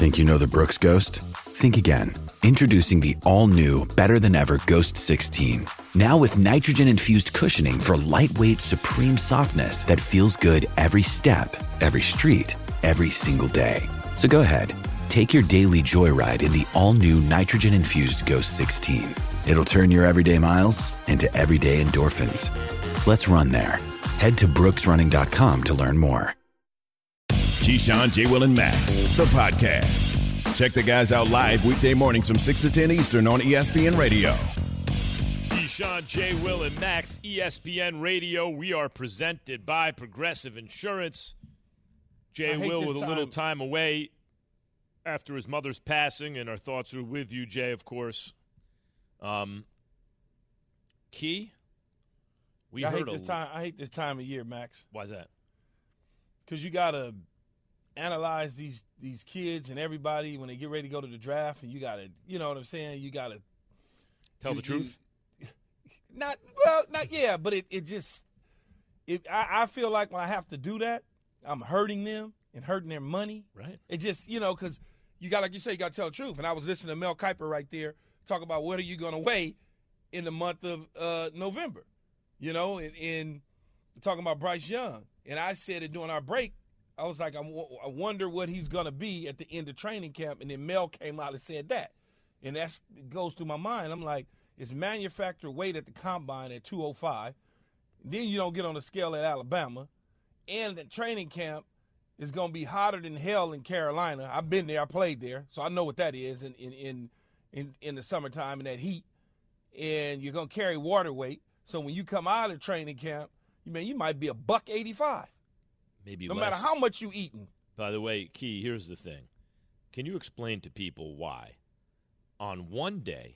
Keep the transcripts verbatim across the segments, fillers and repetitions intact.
Think you know the Brooks Ghost? Think again. Introducing the all-new, better-than-ever Ghost sixteen. Now with nitrogen-infused cushioning for lightweight, supreme softness that feels good every step, every street, every single day. So go ahead, take your daily joyride in the all-new nitrogen-infused Ghost sixteen. It'll turn your everyday miles into everyday endorphins. Let's run there. Head to brooks running dot com to learn more. Keyshawn, J. Will, and Max, the podcast. Check the guys out live weekday mornings from six to ten Eastern on E S P N Radio. Keyshawn, J. Will, and Max, E S P N Radio. We are presented by Progressive Insurance. Jay Will with a little time away after his mother's passing, and our thoughts are with you, Jay, of course. Um, Key, we I heard hate this a time. I hate this time of year, Max. Why's that? Because you gotta analyze these these kids and everybody when they get ready to go to the draft, and you gotta, you know what I'm saying? You gotta tell you, the truth. You, not well, not yeah, but it it just it. I, I feel like when I have to do that, I'm hurting them and hurting their money. Right. It just, you know, because you got, like you say, you got to tell the truth. And I was listening to Mel Kiper right there talk about what are you going to weigh in the month of uh, November, you know, and, and talking about Bryce Young. And I said it during our break. I was like, I, w- I wonder what he's going to be at the end of training camp. And then Mel came out and said that. And that goes through my mind. I'm like, it's manufactured weight at the combine at two oh five. Then you don't get on the scale at Alabama. And the training camp is going to be hotter than hell in Carolina. I've been there. I played there. So I know what that is in in, in, in, in the summertime in that heat. And you're going to carry water weight. So when you come out of training camp, you mean you might be a buck eighty-five. Maybe no less. matter how much you eating. By the way, Key, here's the thing. Can you explain to people why on one day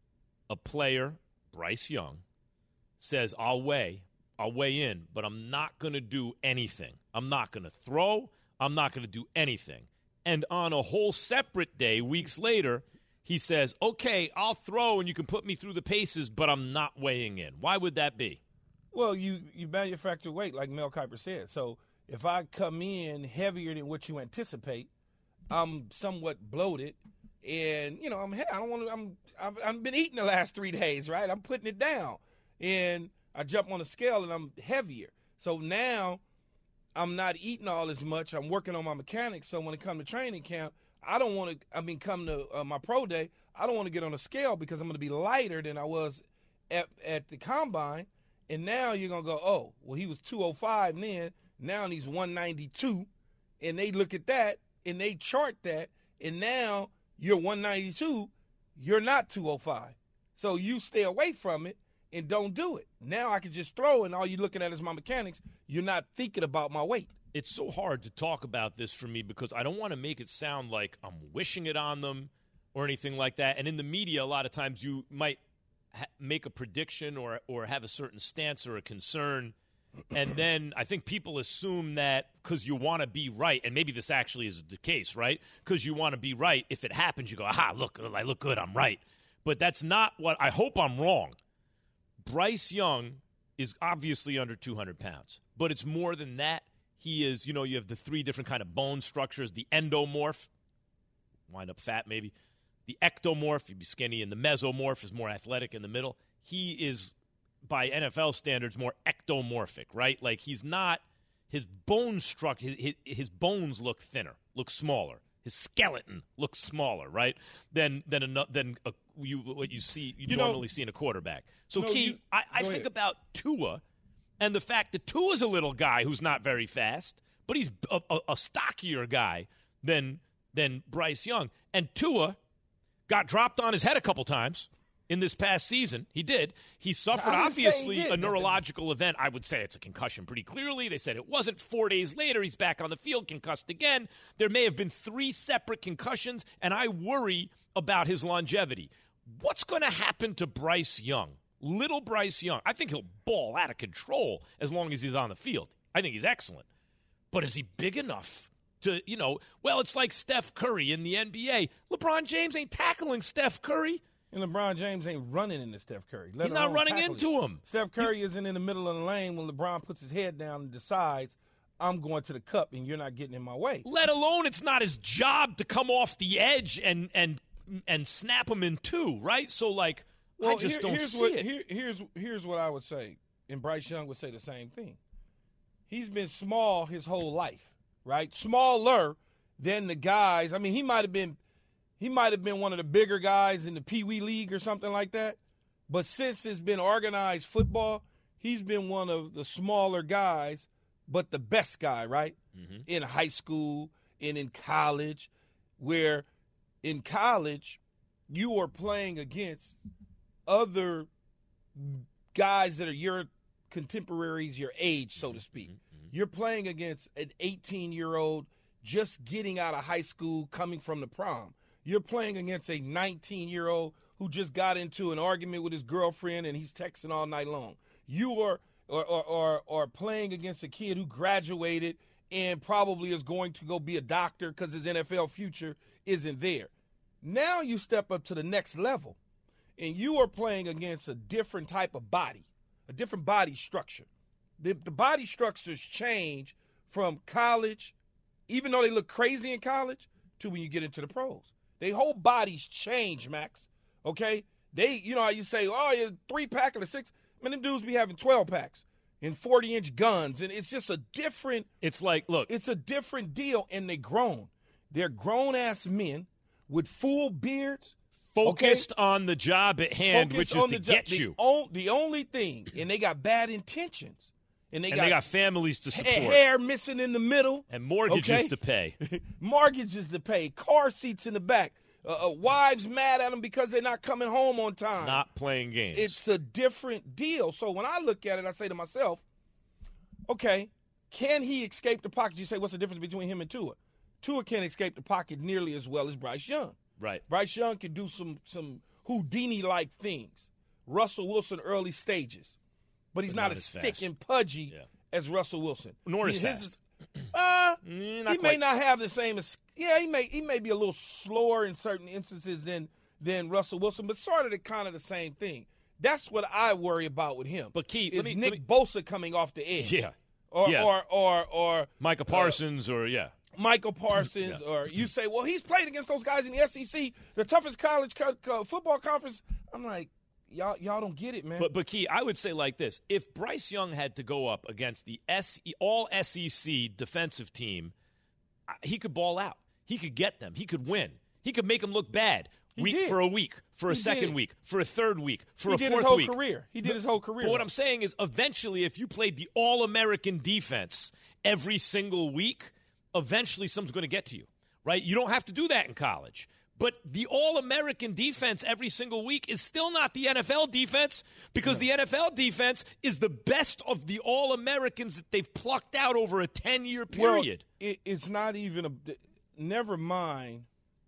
a player, Bryce Young, says, I'll weigh, I'll weigh in, but I'm not going to do anything. I'm not going to throw. I'm not going to do anything. And on a whole separate day, weeks later, he says, okay, I'll throw and you can put me through the paces, but I'm not weighing in. Why would that be? Well, you, you manufacture weight, like Mel Kiper said. So if I come in heavier than what you anticipate, I'm somewhat bloated, and you know I'm I don't want to. I'm I've, I've been eating the last three days, right? I'm putting it down, and I jump on the scale and I'm heavier. So now I'm not eating all as much. I'm working on my mechanics. So when it comes to training camp, I don't want to. I mean, come to uh, my pro day, I don't want to get on the scale because I'm going to be lighter than I was at at the combine. And now you're going to go, oh, well, he was two oh five then. Now he's one ninety-two. And they look at that, and they chart that. And now you're one ninety-two. You're not two oh five. So you stay away from it and don't do it. Now I can just throw, and all you're looking at is my mechanics. You're not thinking about my weight. It's so hard to talk about this for me because I don't want to make it sound like I'm wishing it on them or anything like that. And in the media, a lot of times you might – make a prediction or or have a certain stance or a concern, and then I think people assume that because you want to be right, and maybe this actually is the case, right? Because you want to be right. If it happens, you go, aha, look, I look good, I'm right. But that's not what – I hope I'm wrong. Bryce Young is obviously under two hundred pounds, but it's more than that. He is – you know, you have the three different kind of bone structures, the endomorph, wind up fat maybe, the ectomorph, he'd be skinny, and the mesomorph is more athletic in the middle. He is, by N F L standards, more ectomorphic, right? Like he's not – his bone structure, his, his bones look thinner, look smaller. His skeleton looks smaller, right, than than a, than a, you, what you see you, you normally know, see in a quarterback. So, you know, Key, you, I, I think ahead. about Tua and the fact that Tua's a little guy who's not very fast, but he's a, a, a stockier guy than than Bryce Young. And Tua – got dropped on his head a couple times in this past season. He did. He suffered, obviously, a neurological event. I would say it's a concussion pretty clearly. They said it wasn't. Four days later, he's back on the field, concussed again. There may have been three separate concussions, and I worry about his longevity. What's going to happen to Bryce Young? Little Bryce Young. I think he'll ball out of control as long as he's on the field. I think he's excellent. But is he big enough? To, you know, well, it's like Steph Curry in the N B A. LeBron James ain't tackling Steph Curry. And LeBron James ain't running into Steph Curry. He's not running into him. Steph Curry isn't in the middle of the lane when LeBron puts his head down and decides, I'm going to the cup and you're not getting in my way. Let alone it's not his job to come off the edge and and and snap him in two, right? So, like, well, I just here, don't here's see what, it. Here, here's, here's what I would say, and Bryce Young would say the same thing. He's been small his whole life, right? Smaller than the guys. I mean, he might have been he might have been one of the bigger guys in the Pee Wee League or something like that. But since it's been organized football, he's been one of the smaller guys, but the best guy, right? Mm-hmm. In high school and in college, where in college you are playing against other guys that are your contemporaries, your age, so to speak. Mm-hmm. You're playing against an eighteen-year-old just getting out of high school, coming from the prom. You're playing against a nineteen-year-old who just got into an argument with his girlfriend and he's texting all night long. You are or, or, or, or playing against a kid who graduated and probably is going to go be a doctor because his N F L future isn't there. Now you step up to the next level, and you are playing against a different type of body, a different body structure. The, the body structures change from college, even though they look crazy in college, to when you get into the pros. They whole bodies change, Max, okay? They, you know how you say, oh, you're three-pack or a six. Man, them dudes be having twelve packs and forty-inch guns, and it's just a different – It's like, look. It's a different deal, and they grown. They're grown-ass men with full beards. Focused okay? on the job at hand, Focused which is to the get jo- you. The, on, the only thing, and they got bad intentions. And they, and got, they got families to support. Hair missing in the middle. And mortgages okay? to pay. Mortgages to pay. Car seats in the back. Uh, uh, wives mad at them because they're not coming home on time. Not playing games. It's a different deal. So when I look at it, I say to myself, okay, can he escape the pocket? You say, what's the difference between him and Tua? Tua can't escape the pocket nearly as well as Bryce Young. Right. Bryce Young can do some some Houdini-like things. Russell Wilson early stages. But he's but not, not as as thick fast. and pudgy yeah. as Russell Wilson. Nor as his, fast. Uh, mm, he quite. may not have the same as yeah, he may he may be a little slower in certain instances than than Russell Wilson, but sort of the kind of the same thing. That's what I worry about with him. But Keith, is let me, Nick let me, Bosa coming off the edge. Yeah. Or yeah. or or or Micah Parsons uh, or yeah. Michael Parsons, yeah. Or you say, well, he's played against those guys in the S E C, the toughest college co- co- football conference. I'm like, y'all, y'all don't get it, man. But, but Key, I would say like this: if Bryce Young had to go up against the S E, all S E C defensive team, he could ball out. He could get them. He could win. He could make them look bad. He week did. for a week, for a He second did. week, for a third week, for he a did fourth his whole week. career. He did his whole career. But what I'm saying is, eventually, if you played the All-American defense every single week, eventually someone's going to get to you, right? You don't have to do that in college. But the All-American defense every single week is still not the N F L defense because no. the N F L defense is the best of the All-Americans that they've plucked out over a ten-year period. Well, it, it's not even a – never mind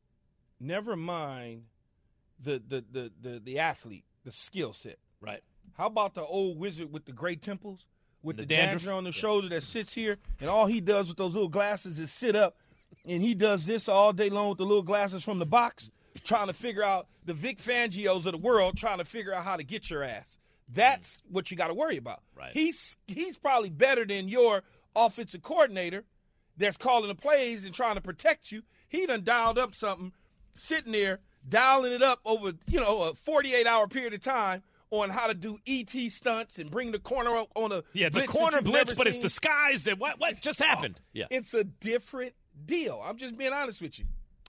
– never mind the, the, the, the, the athlete, the skill set. Right. How about the old wizard with the gray temples, with the, the, dandruff dandruff on the yeah. shoulder that sits here, and all he does with those little glasses is sit up, and he does this all day long with the little glasses from the box, trying to figure out the Vic Fangios of the world, trying to figure out how to get your ass. That's mm. what you got to worry about. Right. He's he's probably better than your offensive coordinator that's calling the plays and trying to protect you. He done dialed up something, sitting there, dialing it up over, you know, a forty-eight hour period of time on how to do E T stunts and bring the corner up on a yeah, the blitz corner blitz, but seen. it's disguised. And what what just happened? Oh, yeah, it's a different deal. I'm just being honest with you.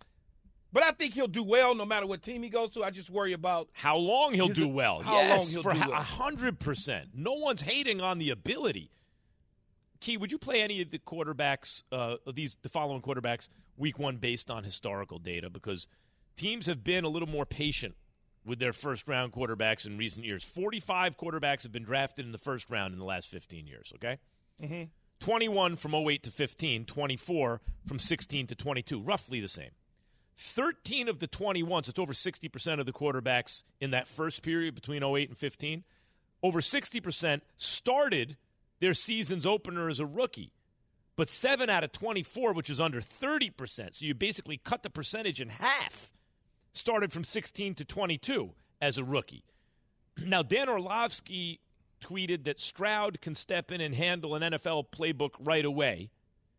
But I think he'll do well no matter what team he goes to. I just worry about how long he'll do it, well. How yes, long he'll for do a well. hundred percent. No one's hating on the ability. Key, would you play any of the quarterbacks, uh, these the following quarterbacks, week one based on historical data? Because teams have been a little more patient with their first-round quarterbacks in recent years. forty-five quarterbacks have been drafted in the first round in the last fifteen years, okay? Mm-hmm. twenty-one from oh eight to fifteen, twenty-four from sixteen to twenty-two, roughly the same. thirteen of the twenty-one, so it's over sixty percent of the quarterbacks in that first period between oh eight and fifteen, over sixty percent started their season's opener as a rookie. But seven out of twenty-four, which is under thirty percent, so you basically cut the percentage in half, started from sixteen to twenty-two as a rookie. Now, Dan Orlovsky tweeted that Stroud can step in and handle an N F L playbook right away.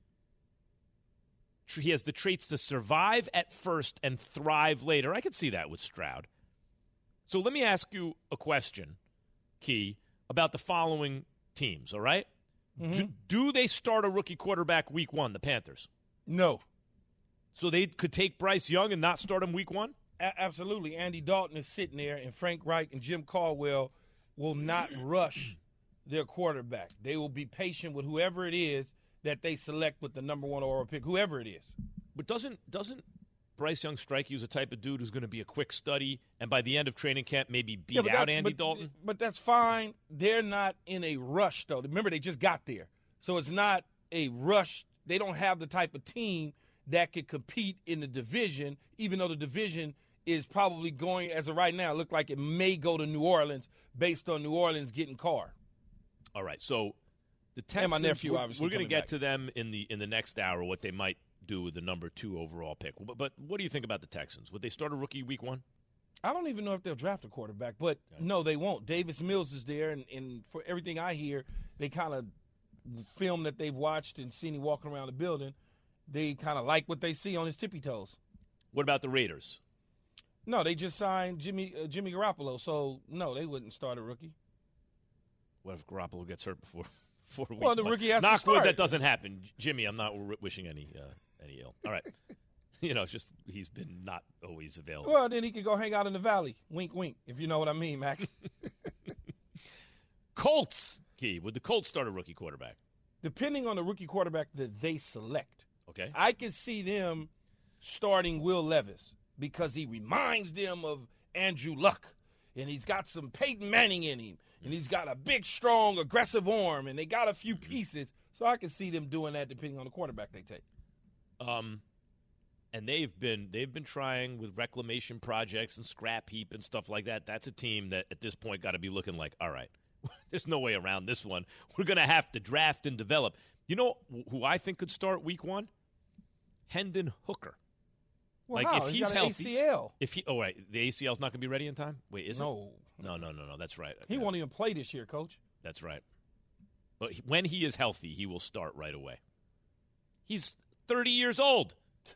He has the traits to survive at first and thrive later. I could see that with Stroud. So let me ask you a question, Key, about the following teams, all right? Mm-hmm. Do, do they start a rookie quarterback week one, the Panthers? No. So they could take Bryce Young and not start him week one? A- absolutely. Andy Dalton is sitting there, and Frank Reich and Jim Caldwell will not rush their quarterback. They will be patient with whoever it is that they select with the number one overall pick, whoever it is. But doesn't doesn't Bryce Young strike you as a type of dude who's going to be a quick study and by the end of training camp maybe beat yeah, out that, Andy but, Dalton? But that's fine. They're not in a rush, though. Remember, they just got there. So it's not a rush. They don't have the type of team that could compete in the division, even though the division is probably going, as of right now, look like it may go to New Orleans based on New Orleans getting Carr. All right, so the Texans, and my nephew, obviously, we're going to get back. to them in the in the next hour, what they might do with the number two overall pick. But, but what do you think about the Texans? Would they start a rookie week one? I don't even know if they'll draft a quarterback, but okay. No, they won't. Davis Mills is there, and, and for everything I hear, they kind of film that they've watched and seen him walking around the building. They kind of like what they see on his tippy toes. What about the Raiders? No, they just signed Jimmy uh, Jimmy Garoppolo, so no, they wouldn't start a rookie. What if Garoppolo gets hurt before before week Well, the one? rookie has Knock to start. wood, that doesn't happen. Jimmy, I'm not wishing any uh, any ill. All right. You know, it's just he's been not always available. Well, then he could go hang out in the valley. Wink, wink, if you know what I mean, Max. Colts, Key. Would the Colts start a rookie quarterback? Depending on the rookie quarterback that they select. Okay. I can see them starting Will Levis because he reminds them of Andrew Luck, and he's got some Peyton Manning in him, and he's got a big, strong, aggressive arm, and they got a few pieces. So I can see them doing that depending on the quarterback they take. Um, and they've been they've been trying with reclamation projects and scrap heap and stuff like that. That's a team that at this point got to be looking like, all right, there's no way around this one. We're going to have to draft and develop. You know who I think could start week one? Hendon Hooker. Well, like how? if he's, he's got healthy, an A C L. If he, oh right, the A C L's not going to be ready in time. Wait, is no. it? No, no, no, no. That's right. He yeah. won't even play this year, Coach. That's right. But he, when he is healthy, he will start right away. He's thirty years old.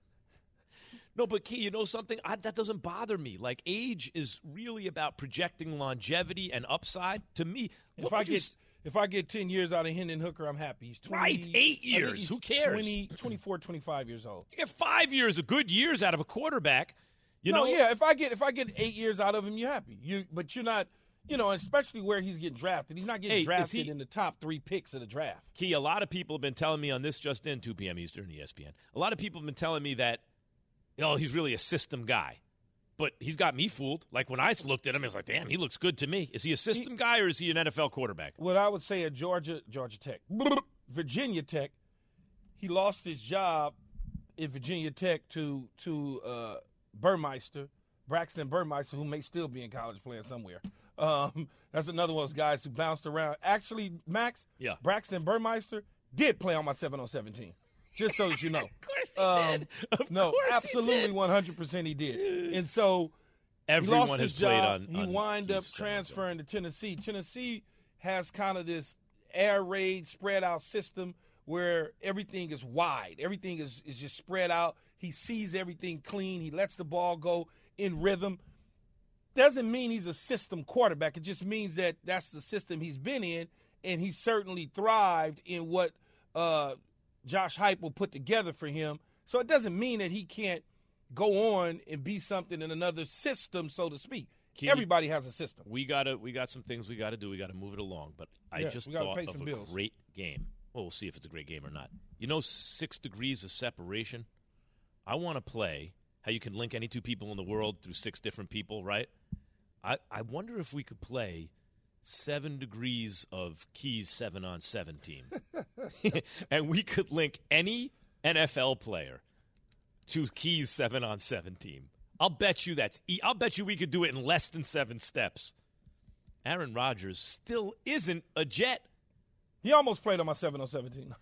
No, but Key, you know something? I, that doesn't bother me. Like, age is really about projecting longevity and upside. To me, if I get s- if I get ten years out of Hendon Hooker, I'm happy. He's twenty, right, eight years. Who cares? twenty, twenty-four, twenty-five years old. You get five years of good years out of a quarterback. You no, know, yeah. If I get if I get eight years out of him, you're happy. You, but you're not. You know, especially where he's getting drafted. He's not getting hey, drafted he, in the top three picks of the draft. Key, a lot of people have been telling me on this just in, two p.m. Eastern, E S P N. A lot of people have been telling me that, oh, he's really a system guy. But he's got me fooled. Like, when I looked at him, I was like, damn, he looks good to me. Is he a system he, guy or is he an N F L quarterback? What I would say at Georgia, Georgia Tech, Virginia Tech, he lost his job in Virginia Tech to to uh, Burmeister, Braxton Burmeister, who may still be in college playing somewhere. Um, that's another one of those guys who bounced around. Actually, Max, yeah. Braxton Burmeister did play on my seven on seventeen. Just so that you know. Of course he um, did. Of no, course absolutely he did. one hundred percent he did. And so everyone he lost has his played job. on. He on wind up transferring to Tennessee. Tennessee has kind of this air raid, spread out system where everything is wide. Everything is, is just spread out. He sees everything clean. He lets the ball go in rhythm. Doesn't mean he's a system quarterback. It just means that that's the system he's been in, and he certainly thrived in what uh, Josh Heupel put together for him. So it doesn't mean that he can't go on and be something in another system, so to speak. Key, everybody has a system. We gotta, we got some things we got to do. We got to move it along. But I yeah, just we gotta thought pay of some a bills. great game. Well, we'll see if it's a great game or not. You know, six degrees of separation. I want to play how you can link any two people in the world through six different people, right? I, I wonder if we could play seven degrees of Keys seven on seven team. And we could link any N F L player to Keys seven on seven team. I'll bet you that's – I'll bet you we could do it in less than seven steps. Aaron Rodgers still isn't a Jet. He almost played on my seven on seventeen.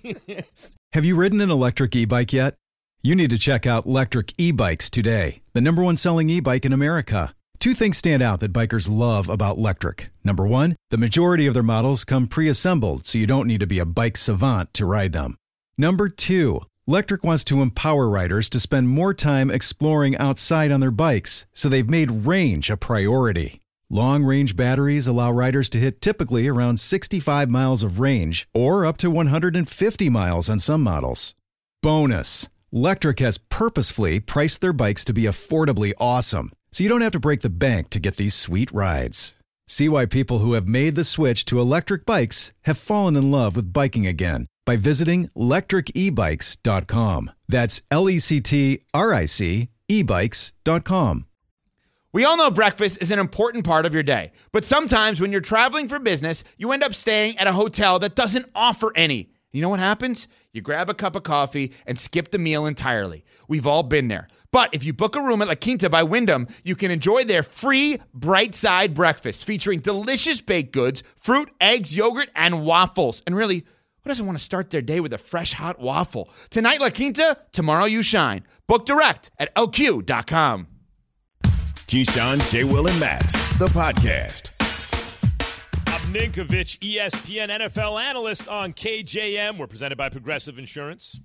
Have you ridden an electric e-bike yet? You need to check out Electric E-Bikes today, the number one selling e-bike in America. Two things stand out that bikers love about Lectric. Number one, the majority of their models come pre-assembled, so you don't need to be a bike savant to ride them. Number two, Lectric wants to empower riders to spend more time exploring outside on their bikes, so they've made range a priority. Long-range batteries allow riders to hit typically around sixty-five miles of range, or up to one hundred fifty miles on some models. Bonus, Lectric has purposefully priced their bikes to be affordably awesome, so you don't have to break the bank to get these sweet rides. See why people who have made the switch to electric bikes have fallen in love with biking again by visiting lectric e bikes dot com. That's L E C T R I C e bikes dot com. We all know breakfast is an important part of your day, but sometimes when you're traveling for business, you end up staying at a hotel that doesn't offer any. You know what happens? You grab a cup of coffee and skip the meal entirely. We've all been there. But if you book a room at La Quinta by Wyndham, you can enjoy their free Bright Side breakfast featuring delicious baked goods, fruit, eggs, yogurt, and waffles. And really, who doesn't want to start their day with a fresh, hot waffle? Tonight, La Quinta, tomorrow you shine. Book direct at L Q dot com. Keyshawn, J. Will, and Max, the podcast. Rob Ninkovich, E S P N N F L analyst on K J M. We're presented by Progressive Insurance.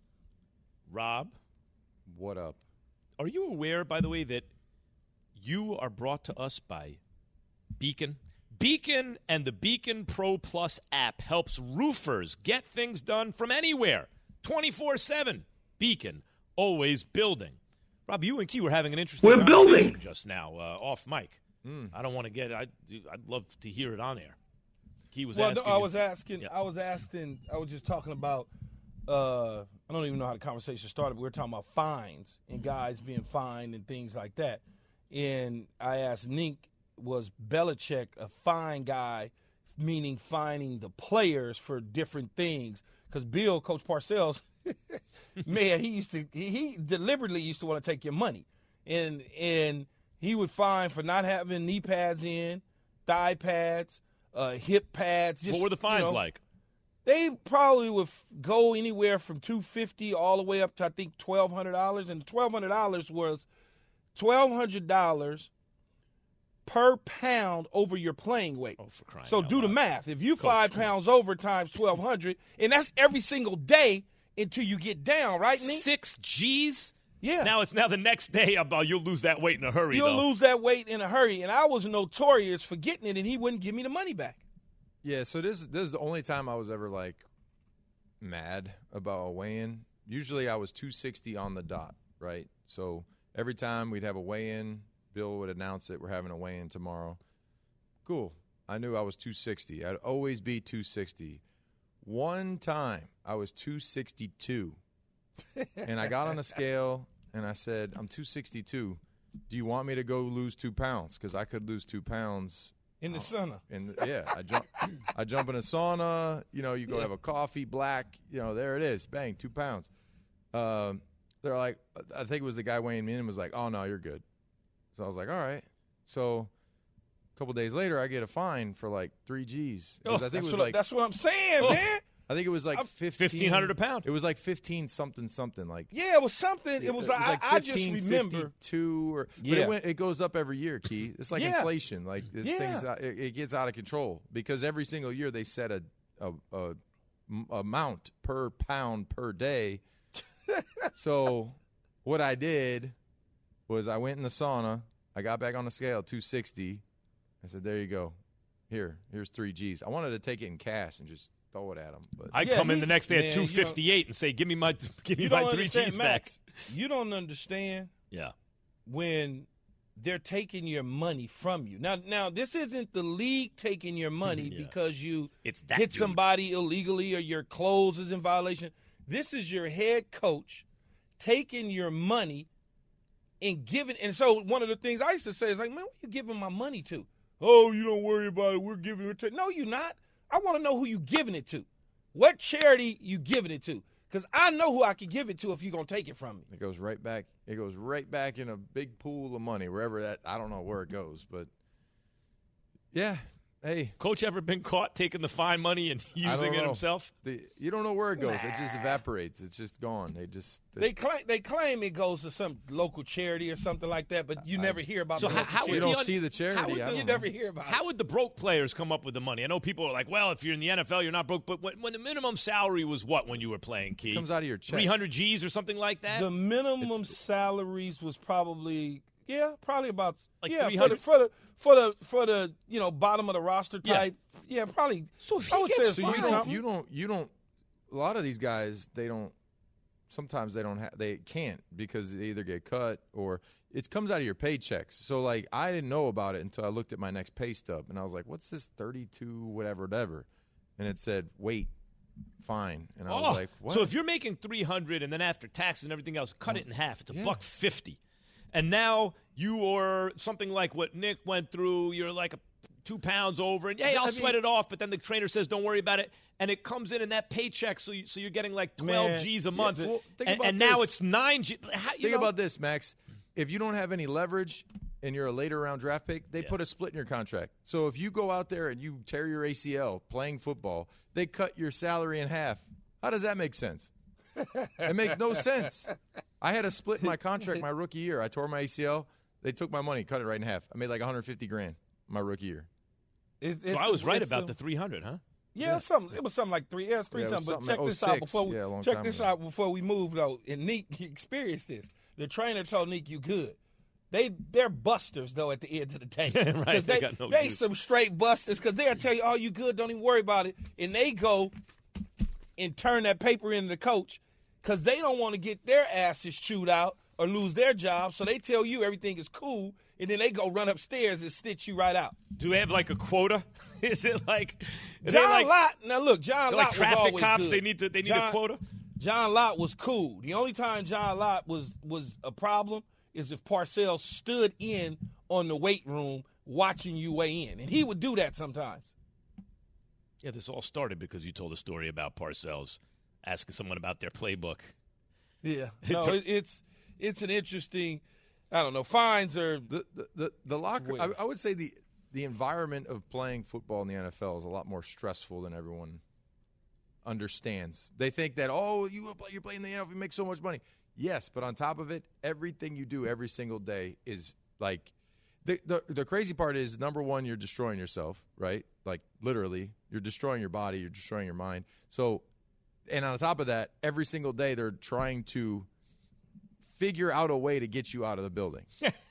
Rob. What up? Are you aware, by the way, that you are brought to us by Beacon? Beacon and the Beacon Pro Plus app helps roofers get things done from anywhere, twenty-four seven. Beacon, always building. Rob, you and Key were having an interesting We're conversation building. just now, uh, off mic. Mm. I don't want to get. I, I'd love to hear it on air. Key was well, asking. No, I you- was asking. Yeah. I was asking. I was just talking about. Uh, I don't even know how the conversation started. But we were talking about fines and guys being fined and things like that. And I asked Nink, was Belichick a fine guy, meaning fining the players for different things? Because Bill, Coach Parcells, man, he used to he, he deliberately used to want to take your money, and and he would fine for not having knee pads in, thigh pads, uh, hip pads. Just, what were the fines you know, like? They probably would f- go anywhere from two hundred fifty dollars all the way up to I think twelve hundred dollars, and twelve hundred dollars was twelve hundred dollars per pound over your playing weight. Oh, for crying So out do the loud. math. If you Coach, five come on. pounds over times twelve hundred, and that's every single day until you get down, right, Nick? Six G's. Yeah. Now it's now the next day. About you'll lose that weight in a hurry. You'll though. lose that weight in a hurry, and I was notorious for getting it, and he wouldn't give me the money back. Yeah, so this this is the only time I was ever like mad about a weigh-in. Usually I was two sixty on the dot, right? So every time we'd have a weigh-in, Bill would announce it. We're having a weigh-in tomorrow. Cool. I knew I was two sixty. I'd always be two sixty. One time I was two sixty-two, and I got on a scale and I said, "I'm two sixty-two. Do you want me to go lose two pounds? Because I could lose two pounds." In the sauna. And yeah, I jump, I jump in a sauna. You know, you go have a coffee, black. You know, there it is, bang, two pounds. Um, they're like, I think it was the guy weighing me in and was like, "Oh no, you're good." So I was like, "All right." So a couple days later, I get a fine for like three G's. Oh, I think That's it was what, like that's what I'm saying, Oh. man. I think it was like fifteen fifteen hundred a pound. It was like fifteen something something like. Yeah, it was something. It was, I, I just remember. two or but Yeah. it, went, it goes up every year, Key. It's like Yeah. inflation. Like this Yeah. thing's out- it, it gets out of control because every single year they set a, a, a m- amount per pound per day. So what I did was I went in the sauna. I got back on the scale, two sixty. I said, "There you go. Here, here's three G's." I wanted to take it in cash and just throw it at him, but I Yeah, come in he- the next day at man, two you know- fifty-eight and say, "Give me my, give me You my don't three understand, G's back." Max. You don't understand Yeah. when they're taking your money from you. Now, now this isn't the league taking your money Yeah. because you It's that hit dude. somebody illegally or your clothes is in violation. This is your head coach taking your money and giving. And so one of the things I used to say is like, "Man, what you giving my money to?" "Oh, you don't worry about it. We're giving it to." No, you're not. I want to know who you giving it to. What charity you giving it to? Because I know who I can give it to if you're going to take it from me. it goes right back. It goes right back in a big pool of money, wherever that. I don't know where it goes, but yeah, Hey, Coach ever been caught taking the fine money and using it know. himself? The, you don't know where it goes. Nah. It just evaporates. It's just gone. They just they, they claim they claim it goes to some local charity or something like that, but you I, never hear about. So the how, how you would don't the, see the charity? How would the, you know. never hear about. How it. would the broke players come up with the money? I know people are like, well, if you're in the N F L, you're not broke. But when, when the minimum salary was what when you were playing, Key? It comes out of your check. three hundred G's or something like that. The minimum it's, salaries was probably. Yeah, probably about like yeah for the, for the for the for the you know bottom of the roster type. Yeah, yeah probably. So if I he would gets say so you don't something. you don't you don't. A lot of these guys they don't. Sometimes they don't have they can't because they either get cut or it comes out of your paychecks. So like I didn't know about it until I looked at my next pay stub and I was like, what's this thirty-two whatever whatever, and it said wait. Fine, and I oh, was like, what? So if you're making three hundred and then after taxes and everything else, cut oh, it in half. It's a yeah. buck fifty. And now you are something like what Nick went through. You're like a, two pounds over, and hey, I'll I mean, sweat it off. But then the trainer says, "Don't worry about it," and it comes in in that paycheck. So, you, so you're getting like twelve man, G's a month, yeah, well, and, and now it's nine G. How, you think know? about this, Max. If you don't have any leverage and you're a later round draft pick, they yeah. put a split in your contract. So if you go out there and you tear your A C L playing football, they cut your salary in half. How does that make sense? It makes no sense. I had a split in my contract my rookie year. I tore my A C L. They took my money, cut it right in half. I made like one hundred fifty grand my rookie year. It's, it's, so I was right it's, about um, the three hundred, huh? Yeah, yeah. Something. It was something like three. Yeah, it's three yeah, something. But something check like this out oh six. before we yeah, check this ago. out before we move though. And Nick experienced this. The trainer told Nick, "You good." They they're busters though at the end of the day. Right, they, they got no they juice. some straight busters because they'll tell you, "Oh, you good? Don't even worry about it." And they go and turn that paper into the coach because they don't want to get their asses chewed out or lose their job. So they tell you everything is cool, and then they go run upstairs and stitch you right out. Do they have like a quota? Is it like is John like, Lott? Now look, John Lott like was traffic always cops? good. They need to they need John, a quota. John Lott was cool. The only time John Lott was was a problem is if Parcells stood in on the weight room watching you weigh in, and he would do that sometimes. Yeah, this all started because you told a story about Parcells asking someone about their playbook. Yeah, no, it, it's it's an interesting. I don't know. Fines are the the the, the locker. I, I would say the the environment of playing football in the N F L is a lot more stressful than everyone understands. They think that oh, you you're playing in the N F L, you make so much money. Yes, but on top of it, everything you do every single day is like the the, the crazy part is number one, you're destroying yourself, right? Like literally, you're destroying your body, you're destroying your mind. So. And on top of that, every single day they're trying to figure out a way to get you out of the building.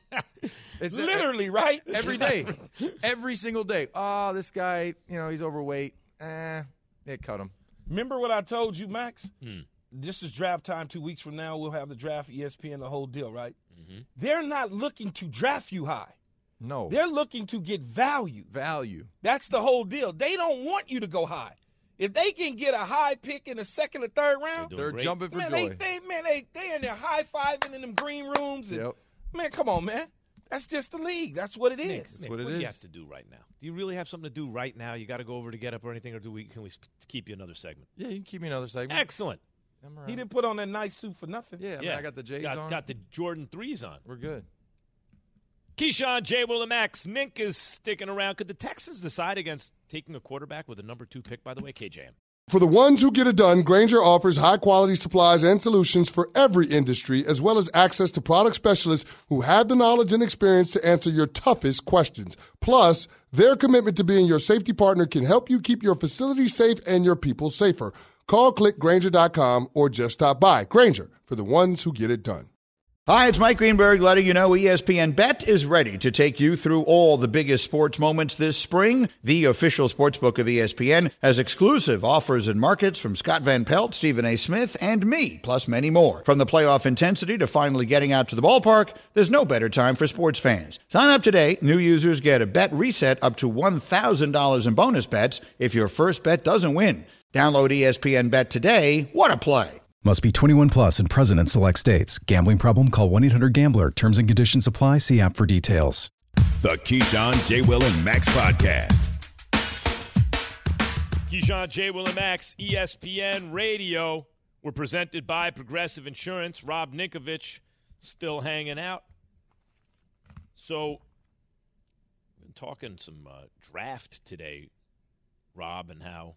It's literally, a, right? Every day. Every single day. Oh, this guy, you know, he's overweight. Eh, they cut him. Remember what I told you, Max? Hmm. This is draft time. Two weeks from now, we'll have the draft, E S P N, the whole deal, right? Mm-hmm. They're not looking to draft you high. No. They're looking to get value. Value. That's the whole deal. They don't want you to go high. If they can get a high pick in the second or third round, they're, they're jumping for man, joy. They, they, man, they they in there high-fiving in them green rooms. And, yep. Man, come on, man. That's just the league. That's what it is. Nick, That's Nick, what it what is. do you have to do right now? Do you really have something to do right now? You got to go over to get up or anything, or do we? Can we sp- keep you another segment? Yeah, you can keep me another segment. Excellent. He didn't put on that nice suit for nothing. Yeah, I, mean, yeah. I got the J's got, on. Got the Jordan threes on. We're good. Keyshawn, J. Will, and Max. Nick is sticking around. Could the Texans decide against taking a quarterback with a number two pick, by the way? K J M. For the ones who get it done, Grainger offers high-quality supplies and solutions for every industry, as well as access to product specialists who have the knowledge and experience to answer your toughest questions. Plus, their commitment to being your safety partner can help you keep your facility safe and your people safer. Call, click Grainger dot com, or just stop by. Grainger, for the ones who get it done. Hi, it's Mike Greenberg letting you know E S P N Bet is ready to take you through all the biggest sports moments this spring. The official sportsbook of E S P N has exclusive offers and markets from Scott Van Pelt, Stephen A. Smith, and me, plus many more. From the playoff intensity to finally getting out to the ballpark, there's no better time for sports fans. Sign up today. New users get a bet reset up to one thousand dollars in bonus bets if your first bet doesn't win. Download E S P N Bet today. What a play. Must be twenty-one plus and present in select states. Gambling problem? Call one eight hundred gambler. Terms and conditions apply. See app for details. The Keyshawn, J. Will, and Max podcast. Keyshawn, J. Will, and Max, E S P N Radio. We're presented by Progressive Insurance. Rob Ninkovich still hanging out. So, talking some uh, draft today, Rob, and how,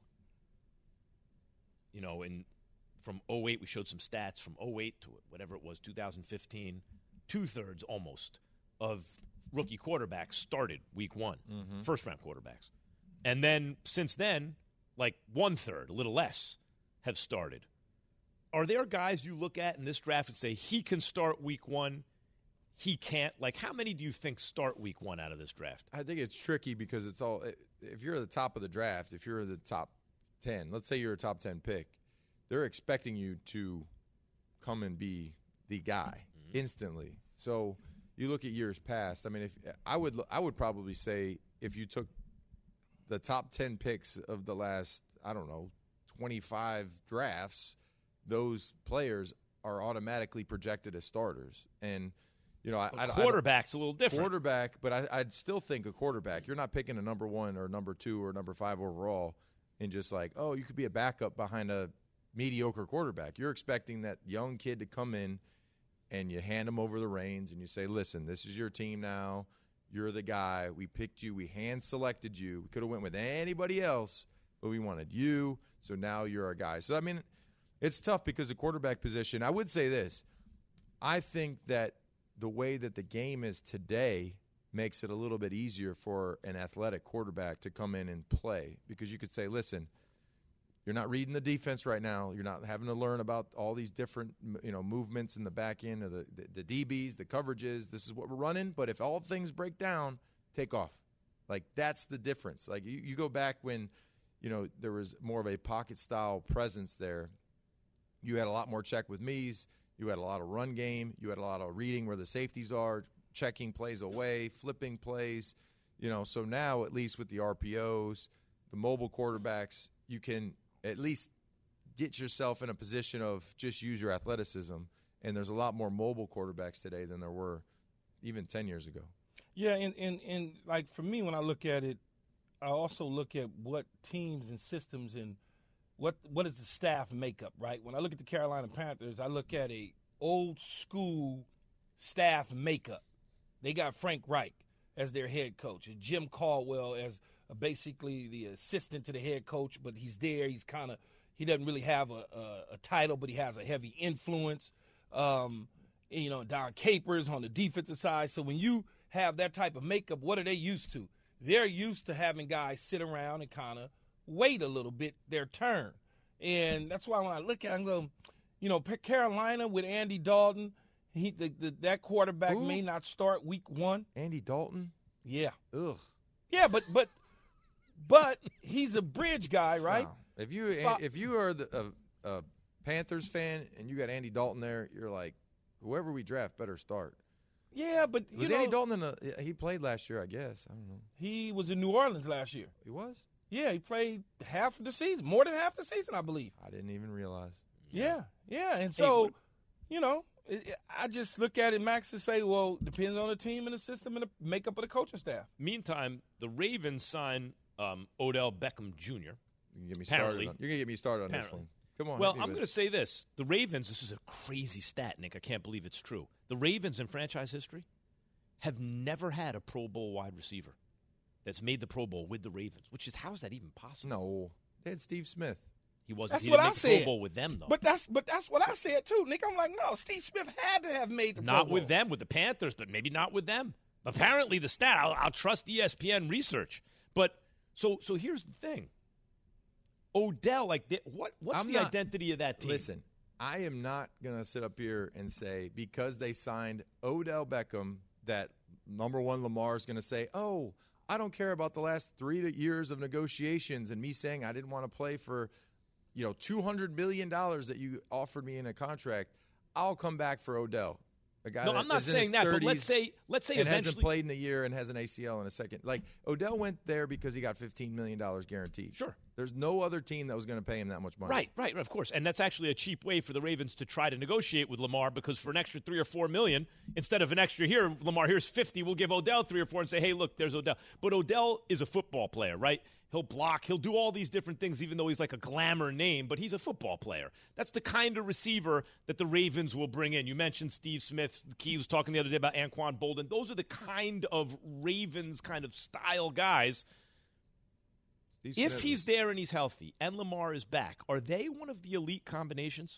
you know, in from oh eight, we showed some stats from oh eight to whatever it was, two thousand fifteen, two-thirds almost of rookie quarterbacks started week one, mm-hmm. first-round quarterbacks. And then since then, like one-third, a little less, have started. Are there guys you look at in this draft and say, he can start week one, he can't? Like, how many do you think start week one out of this draft? I think it's tricky because it's all – if you're at the top of the draft, if you're the top ten, let's say you're a top ten pick, they're expecting you to come and be the guy mm-hmm. instantly. So you look at years past. I mean, if I would I would probably say if you took the top ten picks of the last, I don't know, twenty-five drafts, those players are automatically projected as starters. And, you know, I, I, quarterback's I a little different. Quarterback, but I, I'd still think a quarterback. You're not picking a number one or number two or number five overall and just like, oh, you could be a backup behind a mediocre quarterback. You're expecting that young kid to come in and you hand him over the reins and you say, listen, this is your team now. You're the guy. We picked you. We hand-selected you. We could have went with anybody else, but we wanted you, so now you're our guy. So, I mean, it's tough because the quarterback position, I would say this. I think that the way that the game is today makes it a little bit easier for an athletic quarterback to come in and play because you could say, listen, you're not reading the defense right now. You're not having to learn about all these different, you know, movements in the back end of the, the, the D Bs, the coverages. This is what we're running. But if all things break down, take off. Like, that's the difference. Like, you, you go back when, you know, there was more of a pocket-style presence there. You had a lot more check with me's. You had a lot of run game. You had a lot of reading where the safeties are, checking plays away, flipping plays. You know, so now at least with the R P Os, the mobile quarterbacks, you can – at least get yourself in a position of just use your athleticism. And there's a lot more mobile quarterbacks today than there were even ten years ago. Yeah, and, and, and like for me, when I look at it, I also look at what teams and systems and what what is the staff makeup, right? When I look at the Carolina Panthers, I look at a old school staff makeup. They got Frank Reich as their head coach and Jim Caldwell as basically the assistant to the head coach, but he's there. He's kind of he doesn't really have a, a, a title, but he has a heavy influence. Um, and, you know, Don Capers on the defensive side. So when you have that type of makeup, what are they used to? They're used to having guys sit around and kind of wait a little bit their turn. And that's why when I look at it, I'm going, you know, Carolina with Andy Dalton, he the, the, that quarterback Ooh. may not start week one. Andy Dalton? Yeah. Ugh. Yeah, but but but he's a bridge guy, right? Wow. If you if you are the, a, a Panthers fan and you got Andy Dalton there, you're like, whoever we draft better start. Yeah, but you was know, Andy Dalton in a, he played last year, I guess. I don't know. He was in New Orleans last year. He was? Yeah, he played half of the season, more than half the season, I believe. I didn't even realize. Yeah, yeah, and so, you know, I just look at it, Max, to say, well, depends on the team and the system and the makeup of the coaching staff. Meantime, the Ravens sign um, Odell Beckham Junior You can get me started. On, you're gonna get me started on Apparently. this one. Come on. Well, I'm going to say this: the Ravens. This is a crazy stat, Nick. I can't believe it's true. The Ravens in franchise history have never had a Pro Bowl wide receiver that's made the Pro Bowl with the Ravens. Which is, how is that even possible? No, they had Steve Smith. He wasn't. That's he what didn't I make the said. Pro Bowl with them, though. But that's but that's what I said too, Nick. I'm like, no, Steve Smith had to have made the Pro not Bowl. with them, with the Panthers, but maybe not with them. Apparently, the stat. I'll, I'll trust E S P N research. But so so here's the thing. Odell, like, what? What's I'm the not, identity of that team? Listen, I am not going to sit up here and say because they signed Odell Beckham that number one Lamar is going to say, oh, I don't care about the last three years of negotiations and me saying I didn't want to play for, you know, two hundred million dollars that you offered me in a contract. I'll come back for Odell. A guy no, that I'm not is in saying his that, thirties but let's say let's say and eventually hasn't played in a year and has an A C L in a second. Like, Odell went there because he got fifteen million dollars guaranteed. Sure. There's no other team that was going to pay him that much money. Right, right, of course. And that's actually a cheap way for the Ravens to try to negotiate with Lamar, because for an extra three or four million, instead of an extra here, Lamar, here's fifty, we'll give Odell three or four and say, hey, look, there's Odell. But Odell is a football player, right? He'll block, he'll do all these different things, even though he's like a glamour name, but he's a football player. That's the kind of receiver that the Ravens will bring in. You mentioned Steve Smith. Key was talking the other day about Anquan Bolden. Those are the kind of Ravens kind of style guys. If he's there and he's healthy and Lamar is back, are they one of the elite combinations?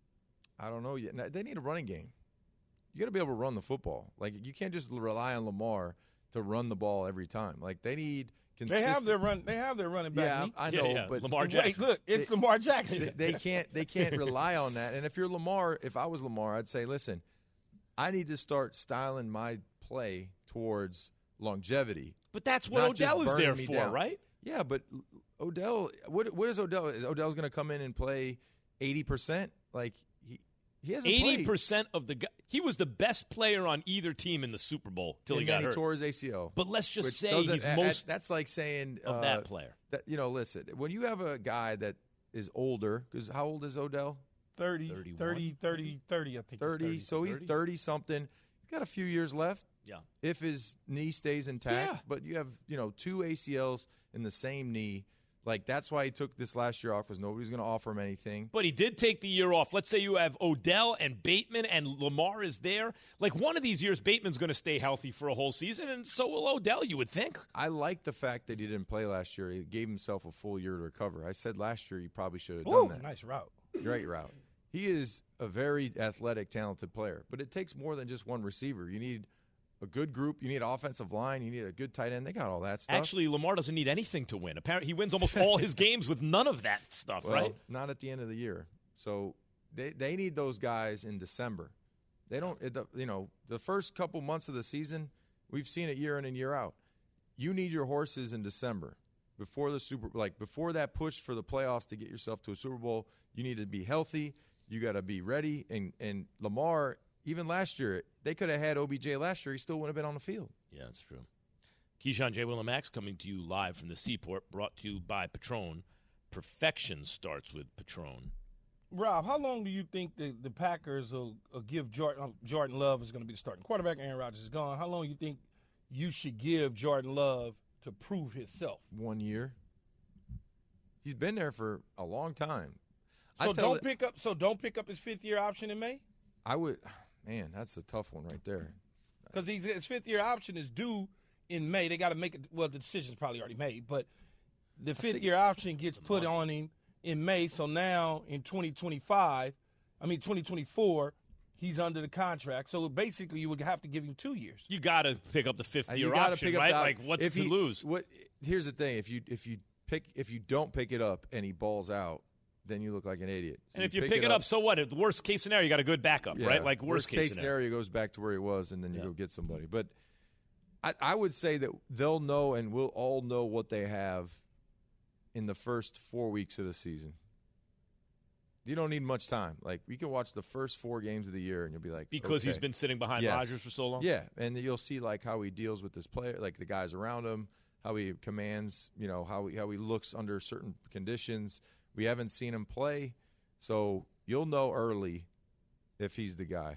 I don't know yet. They need a running game. You got to be able to run the football. Like, you can't just rely on Lamar to run the ball every time. Like, they need consistent. They have their run. They have their running back. Yeah, I know, yeah, yeah. but Lamar Jackson. Wait, look, it's they, Lamar Jackson. They, they can't. They can't rely on that. And if you're Lamar, if I was Lamar, I'd say, listen, I need to start styling my play towards longevity. But that's what Odell is there for, down. right? Yeah, but Odell, what what is Odell? Odell's going to come in and play eighty percent? Like, he he hasn't played. eighty percent of the guy. He was the best player on either team in the Super Bowl till and he got then hurt. he tore his A C L. But let's just Which say doesn't- he's a- a- most That's like saying of uh, that player. That, you know, listen, when you have a guy that is older, because how old is Odell? thirty, thirty-one. thirty, thirty, thirty, I think. thirty. thirty. So he's thirty-something. He's got a few years left. Yeah. If his knee stays intact. Yeah. But you have, you know, two A C Ls in the same knee. Like, that's why he took this last year off, because nobody's going to offer him anything. But he did take the year off. Let's say you have Odell and Bateman and Lamar is there. Like, one of these years, Bateman's going to stay healthy for a whole season, and so will Odell, you would think. I like the fact that he didn't play last year. He gave himself a full year to recover. I said last year he probably should have Ooh, done that. nice route. Great route. He is a very athletic, talented player, but it takes more than just one receiver. You need a good group. You need an offensive line. You need a good tight end. They got all that stuff. Actually, Lamar doesn't need anything to win. Apparently, he wins almost all his games with none of that stuff, well, right? Not at the end of the year. So they they need those guys in December. They don't, it, you know, the first couple months of the season, we've seen it year in and year out. You need your horses in December. Before the Super, like before that push for the playoffs to get yourself to a Super Bowl, you need to be healthy. You got to be ready. And and Lamar, even last year, they could have had O B J last year. He still wouldn't have been on the field. Yeah, that's true. Keyshawn, J. Will, and Max coming to you live from the Seaport, brought to you by Patron. Perfection starts with Patron. Rob, how long do you think the, the Packers will, will give Jordan, uh, Jordan Love is going to be the starting quarterback? Aaron Rodgers is gone. How long do you think you should give Jordan Love to prove himself? One year. He's been there for a long time. So I tell don't it- pick up. So don't pick up his fifth year option in May, I would, man, that's a tough one right there. because his fifth year option is due in May. They got to make it. Well, the decision's probably already made, but the fifth year option gets put on him in May. So now in twenty twenty-five, I mean twenty twenty-four, he's under the contract. So basically, you would have to give him two years. You got to pick up the Uh, fifth you year gotta option, pick up right? the op- Like, what's if to he- lose? What? Here's the thing: if you if you pick if you don't pick it up and he balls out, then you look like an idiot. So And if you pick it up, so what? The worst case scenario, you got a good backup, yeah, right? Like, worst, case scenario goes back to where he was, and then you Yeah. go get somebody. But I, I would say that they'll know, and we'll all know what they have in the first four weeks of the season. You don't need much time. Like, we can watch the first four games of the year, and you'll be like, Because he's okay. been sitting behind Yes. Rodgers for so long? Yeah, and you'll see like how he deals with this player, like the guys around him, how he commands, you know, how he, how he looks under certain conditions. We haven't seen him play, so you'll know early if he's the guy.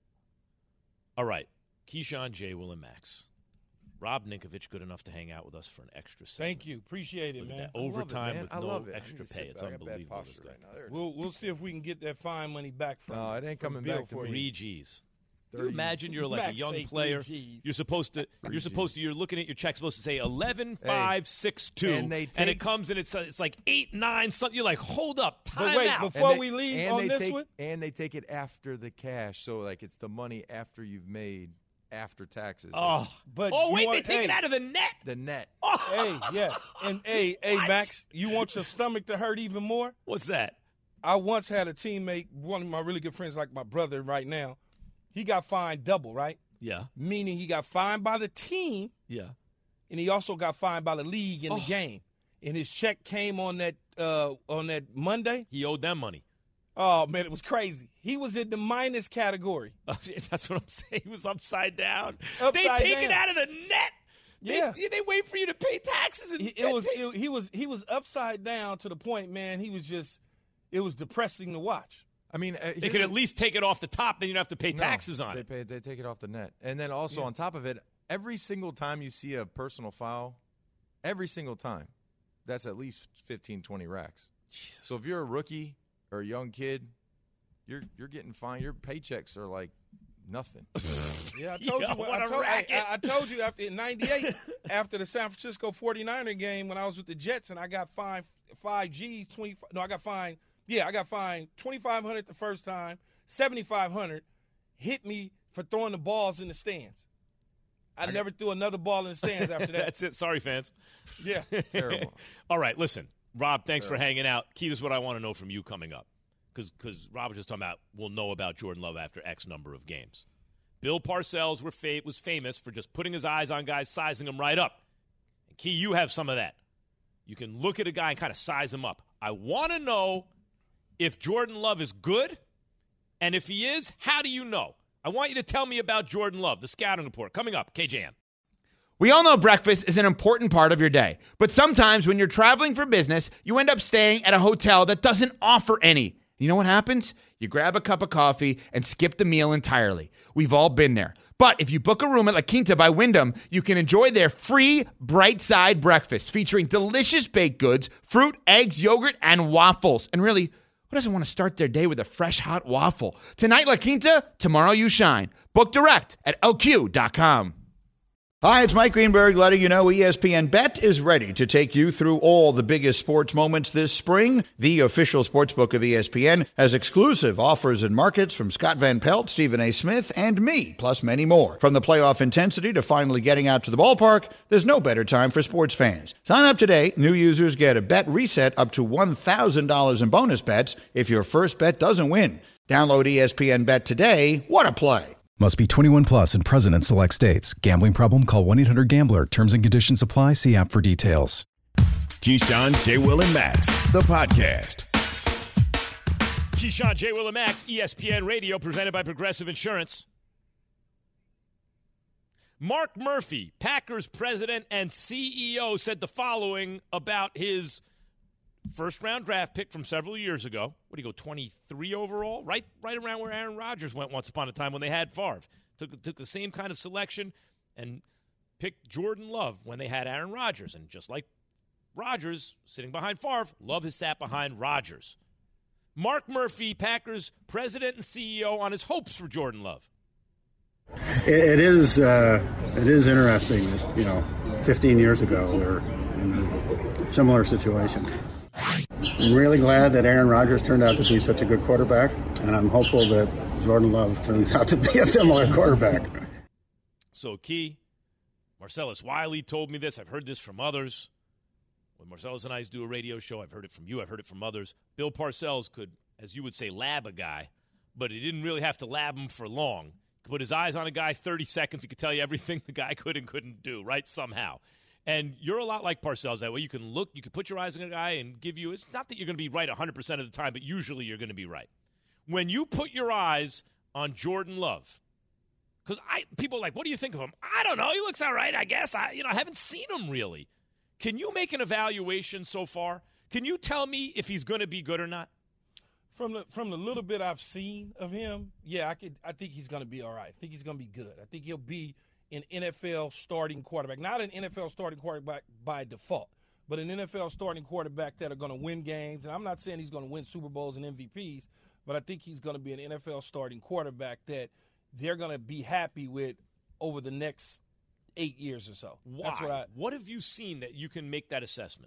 All right. Keyshawn, J. Will, and Max. Rob Ninkovich, good enough to hang out with us for an extra segment. Thank you, appreciate it, Look at man. that. Overtime with I no love it. I extra need to pay. sit It's back. I got bad unbelievable. posture this guy. right now. There it We'll is. we'll see if we can get that fine money back from. No, it ain't from coming Bill back to for me. you. Three G's. Can you thirty imagine you're like Max a young say player. three Gs. You're supposed to. Three You're supposed to. Gs. You're looking at your check. Supposed to say eleven five six two, and they and take- it comes and it's uh, it's like eight nine something. You're like, hold up, time But wait, out. before And they- we leave and on they this take, one, and they take it after the cash, so like it's the money after you've made after taxes. oh, But oh you wait, want- they take it hey. out of the net. the net. hey, yes, and hey, hey, What? Max, you want your stomach to hurt even more? What's that? I once had a teammate, one of my really good friends, like my brother right now. He got fined double, right? Yeah, Meaning he got fined by the team, yeah. and he also got fined by the league in Oh. the game. And his check came on that uh, on that Monday. He owed them money. Oh man, it was crazy. He was in the minus category. That's what I'm saying. He was upside down. Upside they take it down. out of the net. Yeah, they, they wait for you to pay taxes. And it, it was it, he was he was upside down to the point, man. He was just it was depressing to watch. I mean, uh, they could at least take it off the top. Then you don't have to pay no, taxes on they it. Pay, they take it off the net, and then also Yeah. on top of it, every single time you see a personal foul, every single time, that's at least fifteen, twenty racks. Jesus. So if you're a rookie or a young kid, you're you're getting fined. Your paychecks are like nothing. Yeah, I told Yeah, you. When, what I, a told, I, racket. I, I told you after in ninety-eight, after the San Francisco forty-niner game when I was with the Jets and I got fined five G's, twenty. No, I got fined. Yeah, I got fined twenty-five hundred the first time, seventy-five hundred hit me for throwing the balls in the stands. I, I never got... threw another ball in the stands after that. That's it. Sorry, fans. Yeah. Terrible. All right, listen, Rob, thanks Terrible. for hanging out. Key, this is what I want to know from you coming up. Because Rob was just talking about we'll know about Jordan Love after X number of games. Bill Parcells were fa- was famous for just putting his eyes on guys, sizing them right up. And Key, you have some of that. You can look at a guy and kind of size him up. I want to know if Jordan Love is good, and if he is, how do you know? I want you to tell me about Jordan Love, the scouting report. Coming up, K J M. We all know breakfast is an important part of your day, but sometimes when you're traveling for business, you end up staying at a hotel that doesn't offer any. You know what happens? You grab a cup of coffee and skip the meal entirely. We've all been there. But if you book a room at La Quinta by Wyndham, you can enjoy their free Bright Side breakfast featuring delicious baked goods, fruit, eggs, yogurt, and waffles. And really, who doesn't want to start their day with a fresh, hot waffle? Tonight, La Quinta, tomorrow you shine. Book direct at L Q dot com. Hi, it's Mike Greenberg letting you know E S P N Bet is ready to take you through all the biggest sports moments this spring. The official sportsbook of E S P N has exclusive offers and markets from Scott Van Pelt, Stephen A. Smith, and me, plus many more. From the playoff intensity to finally getting out to the ballpark, there's no better time for sports fans. Sign up today. New users get a bet reset up to one thousand dollars in bonus bets if your first bet doesn't win. Download E S P N Bet today. What a play. Must be twenty-one plus and present in select states. Gambling problem? Call one eight hundred gambler. Terms and conditions apply. See app for details. Keyshawn, J. Will, and Max, the podcast. Keyshawn, J. Will, and Max, E S P N Radio, presented by Progressive Insurance. Mark Murphy, Packers president and C E O, said the following about his first-round draft pick from several years ago. What do you go, twenty-three overall? Right right around where Aaron Rodgers went once upon a time when they had Favre. Took, took the same kind of selection and picked Jordan Love when they had Aaron Rodgers. And just like Rodgers sitting behind Favre, Love has sat behind Rodgers. Mark Murphy, Packers president and C E O, on his hopes for Jordan Love. It is uh, it is interesting that, you know, fifteen years ago we were in a similar situation. I'm really glad that Aaron Rodgers turned out to be such a good quarterback, and I'm hopeful that Jordan Love turns out to be a similar quarterback. So, Key, Marcellus Wiley told me this. I've heard this from others. When Marcellus and I do a radio show, I've heard it from you. I've heard it from others. Bill Parcells could, as you would say, lab a guy, but he didn't really have to lab him for long. He could put his eyes on a guy, thirty seconds, he could tell you everything the guy could and couldn't do, right, somehow. And you're a lot like Parcells that way. You can look, you can put your eyes on a guy and give you, it's not that you're going to be right one hundred percent of the time, but usually you're going to be right. When you put your eyes on Jordan Love, because I people are like, what do you think of him? I don't know. He looks all right, I guess. I you know, I haven't seen him really. Can you make an evaluation so far? Can you tell me if he's going to be good or not? From the from the little bit I've seen of him, yeah, I could. I think he's going to be all right. I think he's going to be good. I think he'll be an N F L starting quarterback, not an N F L starting quarterback by default, but an N F L starting quarterback that are going to win games. And I'm not saying he's going to win Super Bowls and M V Ps, but I think he's going to be an N F L starting quarterback that they're going to be happy with over the next eight years or so. Why? That's what, I, what have you seen that you can make that assessment?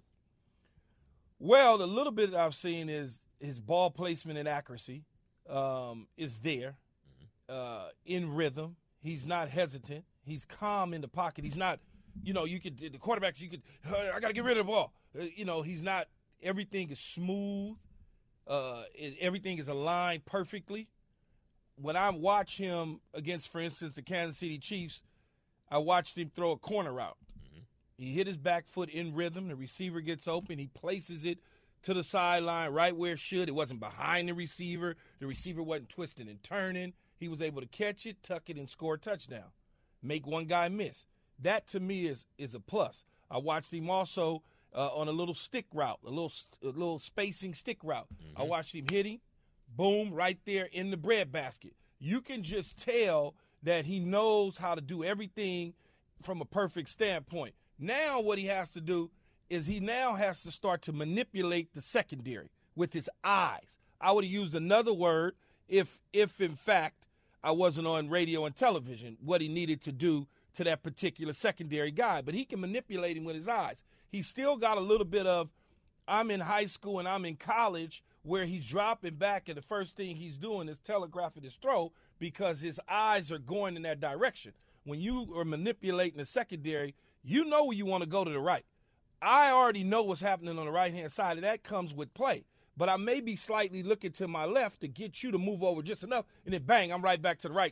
Well, the little bit I've seen is his ball placement and accuracy um, is there, mm-hmm. uh, in rhythm. He's not hesitant. He's calm in the pocket. He's not, you know, you could, the quarterbacks, you could, I got to get rid of the ball. Uh, you know, he's not, everything is smooth. Uh, it, everything is aligned perfectly. When I watch him against, for instance, the Kansas City Chiefs, I watched him throw a corner route. Mm-hmm. He hit his back foot in rhythm. The receiver gets open. He places it to the sideline right where it should. It wasn't behind the receiver. The receiver wasn't twisting and turning. He was able to catch it, tuck it, and score a touchdown. Make one guy miss. That to me is is a plus. I watched him also uh, on a little stick route, a little a little spacing stick route. Mm-hmm. I watched him hit him, boom, right there in the breadbasket. You can just tell that he knows how to do everything from a perfect standpoint. Now what he has to do is he now has to start to manipulate the secondary with his eyes. I would have used another word if, if in fact, I wasn't on radio and television, what he needed to do to that particular secondary guy. But he can manipulate him with his eyes. He's still got a little bit of, I'm in high school and I'm in college, where he's dropping back and the first thing he's doing is telegraphing his throw because his eyes are going in that direction. When you are manipulating the secondary, you know where you want to go to the right. I already know what's happening on the right-hand side, and that comes with play. But I may be slightly looking to my left to get you to move over just enough, and then bang, I'm right back to the right.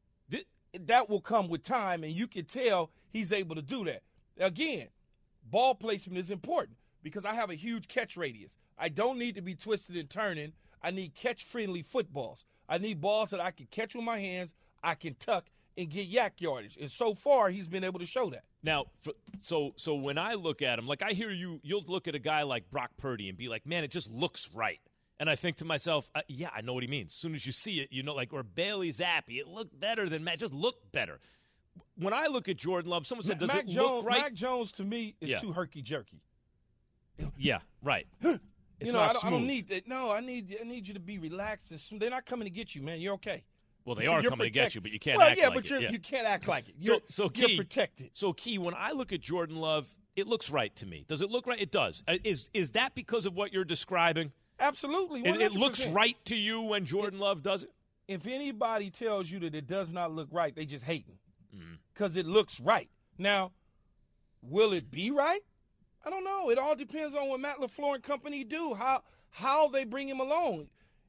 That will come with time, and you can tell he's able to do that. Again, ball placement is important because I have a huge catch radius. I don't need to be twisted and turning. I need catch-friendly footballs. I need balls that I can catch with my hands, I can tuck, and get yak yardage. And so far, he's been able to show that. Now, for, so so when I look at him, like I hear you, you'll look at a guy like Brock Purdy and be like, man, it just looks right. And I think to myself, uh, yeah, I know what he means. As soon as you see it, you know, like, or Bailey Zappi, it looked better than Matt, just looked better. When I look at Jordan Love, someone said, does Mac it Jones, look right? Mac Jones, to me, is yeah. too herky-jerky. Yeah, right. It's you know, not I don't, I don't smooth. need that. No, I need I need you to be relaxed and smooth. They're not coming to get you, man. You're okay. Well, they are You're coming protect- to get you, but you can't well, act yeah, like but it. you're, Yeah. you can't act like it. You're, so, so you're Key, protected. So, Key, when I look at Jordan Love, it looks right to me. Does it look right? It does. Uh, Is is that because of what you're describing? Absolutely. It, it looks one hundred percent. right to you when Jordan It- Love does it? If anybody tells you that it does not look right, they just hating Mm. because it looks right. Now, will it be right? I don't know. It all depends on what Matt LaFleur and company do, how how they bring him along.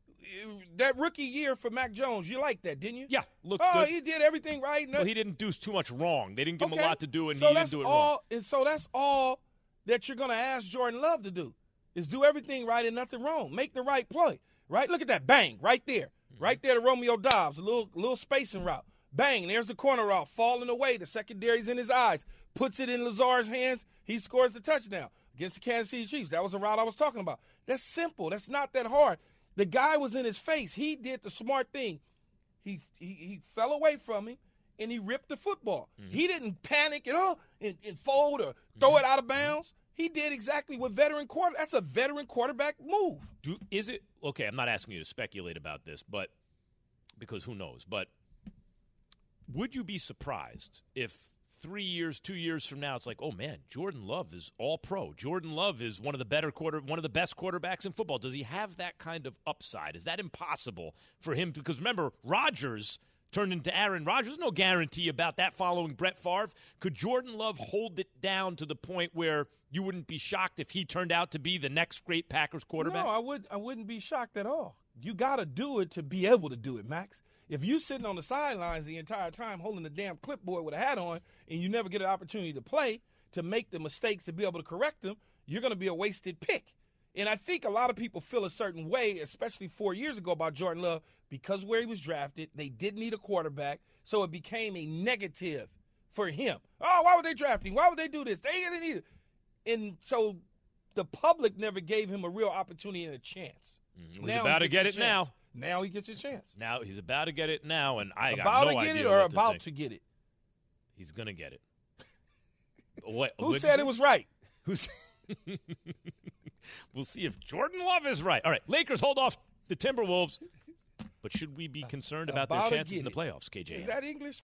That rookie year for Mac Jones, you liked that, didn't you? Yeah, looked Oh, good. he did everything right. Well, he didn't do too much wrong. They didn't give him Okay. a lot to do, and so he that's didn't do it all, wrong. And so that's all that you're going to ask Jordan Love to do is do everything right and nothing wrong. Make the right play, right? Look at that bang right there. Mm-hmm. Right there to Romeo Dobbs, a little little spacing route. Bang, there's the corner route, falling away. The secondary's in his eyes. Puts it in Lazard's hands. He scores the touchdown against the Kansas City Chiefs. That was the route I was talking about. That's simple. That's not that hard. The guy was in his face. He did the smart thing. He he, he fell away from him, and he ripped the football. Mm-hmm. He didn't panic at all and, and fold or throw mm-hmm. it out of bounds. He did exactly what veteran quarter. That's a veteran quarterback move. Do, is it okay? I'm not asking you to speculate about this, but because who knows? But would you be surprised if three years, two years from now, it's like, oh man, Jordan Love is all pro. Jordan Love is one of the better quarter, one of the best quarterbacks in football. Does he have that kind of upside? Is that impossible for him? Because remember, Rodgers turned into Aaron Rodgers. No guarantee about that following Brett Favre. Could Jordan Love hold it down to the point where you wouldn't be shocked if he turned out to be the next great Packers quarterback? No, I would. I wouldn't be shocked at all. You got to do it to be able to do it, Max. If you sitting on the sidelines the entire time holding the damn clipboard with a hat on and you never get an opportunity to play, to make the mistakes, to be able to correct them, you're going to be a wasted pick. And I think a lot of people feel a certain way, especially four years ago about Jordan Love, because where he was drafted, they did need a quarterback, so it became a negative for him. Oh, why would they draft him? Why would they do this? They didn't need it. And so the public never gave him a real opportunity and a chance. Mm, he's about to get it now. Now he gets his chance. Now he's about to get it now, and I about got no to get idea it or what about to, to get it. He's gonna get it. What, Who said it was right? Who's? We'll see if Jordan Love is right. All right, Lakers hold off the Timberwolves, but should we be concerned about, about their chances in the it. playoffs? K J M. Is that English?